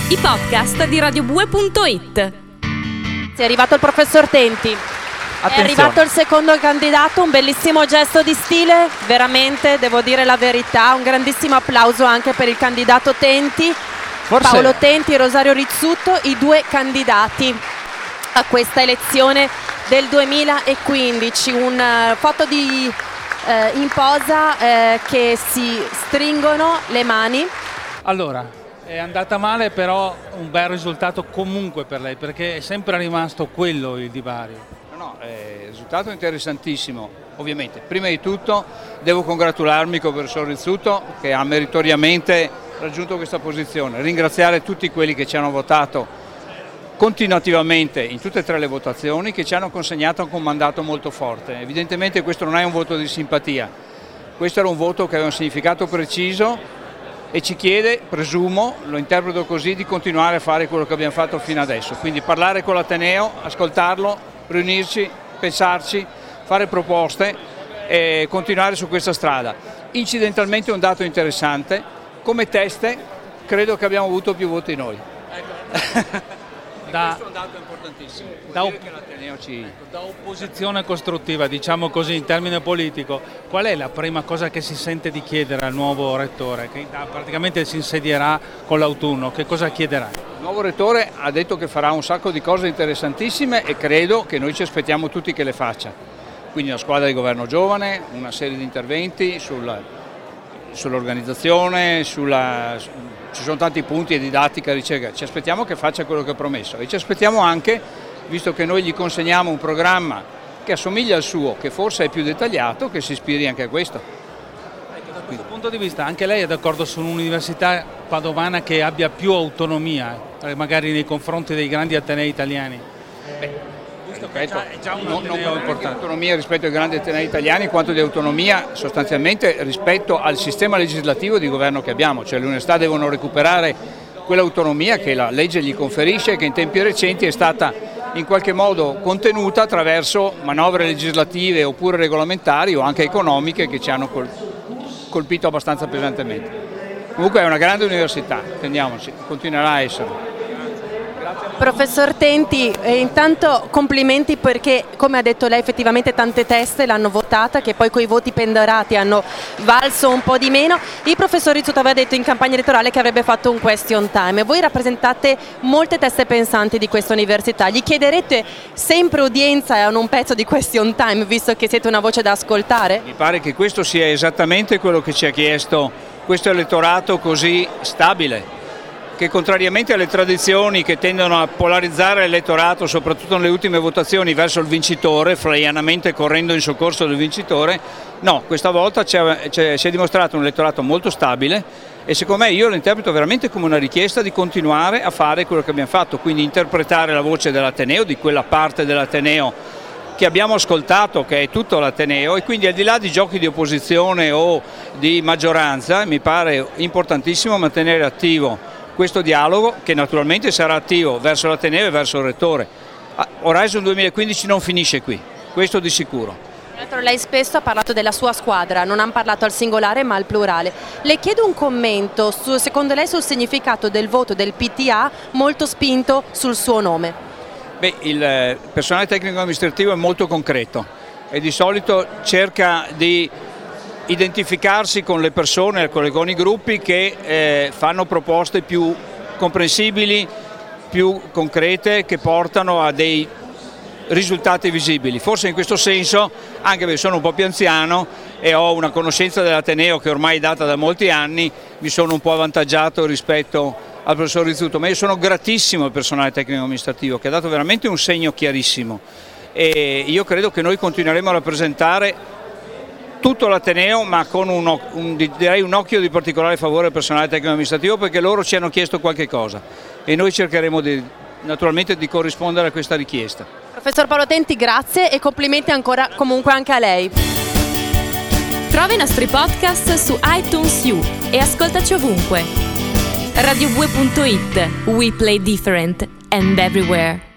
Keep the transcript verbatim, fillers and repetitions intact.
i podcast di radiobue punto it. È arrivato il professor Tenti. Attenzione. È arrivato il secondo candidato, un bellissimo gesto di stile, veramente, devo dire la verità, un grandissimo applauso anche per il candidato Tenti. Forse... Paolo Tenti e Rosario Rizzuto, i due candidati a questa elezione del duemilaquindici. Un uh, foto di uh, in posa uh, che si stringono le mani. Allora, è andata male, però un bel risultato comunque per lei, perché è sempre rimasto quello il divario. No, no, è un risultato interessantissimo, ovviamente. Prima di tutto devo congratularmi con il professor Rizzuto che ha meritoriamente raggiunto questa posizione, ringraziare tutti quelli che ci hanno votato continuativamente in tutte e tre le votazioni, che ci hanno consegnato un mandato molto forte. Evidentemente questo non è un voto di simpatia, questo era un voto che aveva un significato preciso e ci chiede, presumo, lo interpreto così, di continuare a fare quello che abbiamo fatto fino adesso, quindi parlare con l'Ateneo, ascoltarlo, riunirci, pensarci, fare proposte e continuare su questa strada. Incidentalmente un dato interessante, come teste credo che abbiamo avuto più voti noi. Da, questo è un dato importantissimo, da, op- che l'Ateneo ci... da opposizione costruttiva, diciamo così in termine politico, qual è la prima cosa che si sente di chiedere al nuovo rettore, che praticamente si insedierà con l'autunno? Che cosa chiederà? Il nuovo rettore ha detto che farà un sacco di cose interessantissime e credo che noi ci aspettiamo tutti che le faccia. Quindi una squadra di governo giovane, una serie di interventi sul, sull'organizzazione, sulla, ci sono tanti punti di didattica, ricerca. Ci aspettiamo che faccia quello che ha promesso e ci aspettiamo anche, visto che noi gli consegniamo un programma che assomiglia al suo, che forse è più dettagliato, che si ispiri anche a questo. Ecco, da questo punto di vista anche lei è d'accordo su un'università padovana che abbia più autonomia, magari nei confronti dei grandi atenei italiani? Beh, Ripeto, è già un non, non ateneo di importante. autonomia rispetto ai grandi atenei italiani, quanto di autonomia sostanzialmente rispetto al sistema legislativo di governo che abbiamo, cioè le università devono recuperare quell'autonomia che la legge gli conferisce e che in tempi recenti è stata in qualche modo contenuta attraverso manovre legislative oppure regolamentari o anche economiche che ci hanno col- colpito abbastanza pesantemente. Comunque è una grande università, intendiamoci, continuerà a essere. Professor Tenti, eh, intanto complimenti perché, come ha detto lei, effettivamente tante teste l'hanno votata, che poi coi voti pendorati hanno valso un po' di meno. Il professor Rizzuto aveva detto in campagna elettorale che avrebbe fatto un question time. Voi rappresentate molte teste pensanti di questa università. Gli chiederete sempre udienza e hanno un pezzo di question time, visto che siete una voce da ascoltare? Mi pare che questo sia esattamente quello che ci ha chiesto questo elettorato così stabile, che contrariamente alle tradizioni che tendono a polarizzare l'elettorato, soprattutto nelle ultime votazioni, verso il vincitore, flaianamente correndo in soccorso del vincitore, no, questa volta c'è, c'è, si è dimostrato un elettorato molto stabile e secondo me io lo interpreto veramente come una richiesta di continuare a fare quello che abbiamo fatto, quindi interpretare la voce dell'Ateneo, di quella parte dell'Ateneo che abbiamo ascoltato, che è tutto l'Ateneo, e quindi al di là di giochi di opposizione o di maggioranza mi pare importantissimo mantenere attivo questo dialogo, che naturalmente sarà attivo verso l'Ateneo e verso il Rettore. Horizon duemilaquindici non finisce qui, questo di sicuro. Tra l'altro lei spesso ha parlato della sua squadra, non ha parlato al singolare ma al plurale. Le chiedo un commento, su, secondo lei, sul significato del voto del P T A molto spinto sul suo nome. Beh, il personale tecnico amministrativo è molto concreto e di solito cerca di identificarsi con le persone, con, con i gruppi che eh, fanno proposte più comprensibili, più concrete, che portano a dei risultati visibili. Forse in questo senso, anche perché sono un po' più anziano e ho una conoscenza dell'Ateneo che ormai è data da molti anni, mi sono un po' avvantaggiato rispetto al professor Rizzuto, ma io sono gratissimo al personale tecnico amministrativo che ha dato veramente un segno chiarissimo e io credo che noi continueremo a rappresentare tutto l'Ateneo, ma con un, un, direi un occhio di particolare favore al personale tecnico amministrativo, perché loro ci hanno chiesto qualche cosa e noi cercheremo di, naturalmente di corrispondere a questa richiesta. Professor Paolo Tenti, grazie e complimenti ancora comunque anche a lei. Trova i nostri podcast su iTunes U e ascoltaci ovunque. radiobue punto it, we play different and everywhere.